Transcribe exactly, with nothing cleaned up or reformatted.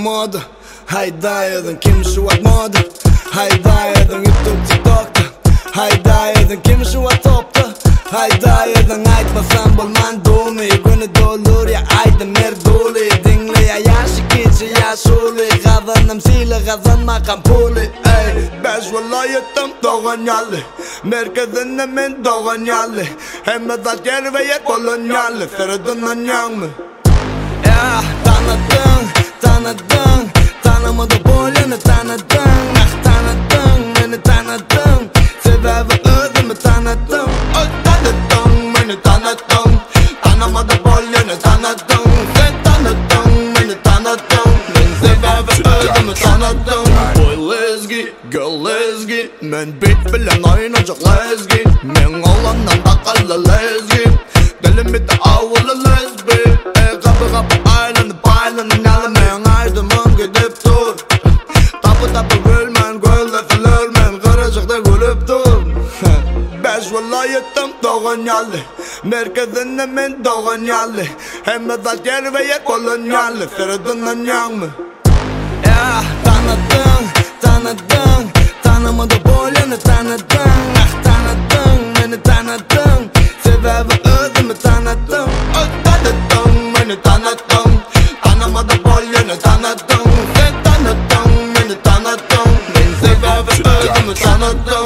moda. Hayda edin kim şu at moda. Hayda edin YouTube TikTok'ta. Hayda edin kim şu at topta. Hayda edin aytmasam bulman dumi. Günü dolur ya aydım merduli. Dinle ya yaşı geçi yaşuli. Kazanım sile kazanmakam puli. Ey beş vilayetim doğan yalli. Merkezinde men doğan yalli. Hem de yer ve yer bolun yalli. Feridun'dan yanmı. Ya tanıdın, tanıdın. Tanımadı boyunu tanıdın. Ah tanıdın, beni tanıdın. Sebebi özümü tanıdın. Oh tanıdın, beni tanıdın. Tanımadı boyunu tanıdın. Sen tanıdın, beni tanıdın. Sebebi özümü tanıdın. Boy lezgi, girl lezgi. Men beat bilen oynayacak lezgi. Men olandan akıllı lezgi. Dilim bir de avulu lezbi. E kapı kapı aylanı paylanı nalı men aydımın gidip dur. Tapu tapu gülmen gölde filirmen kırıcıkta gülüp dur. Beş vilayetim doğan yalli. Merkezinde men doğan yalli. Hem de yer ve yer bolun yalli. Feridun'dan yanmı. Ya tanıdın, tanıdın. Tanımadı boyunu tanıdın. Ah tanıdın, beni tanıdın. Sebebi özümü tanıdın. Oh tanıdın, beni tanıdın. Tanımadı boyunu tanıdın. Sen tanıdın, beni tanıdın. Sebebi özümü tanıdın.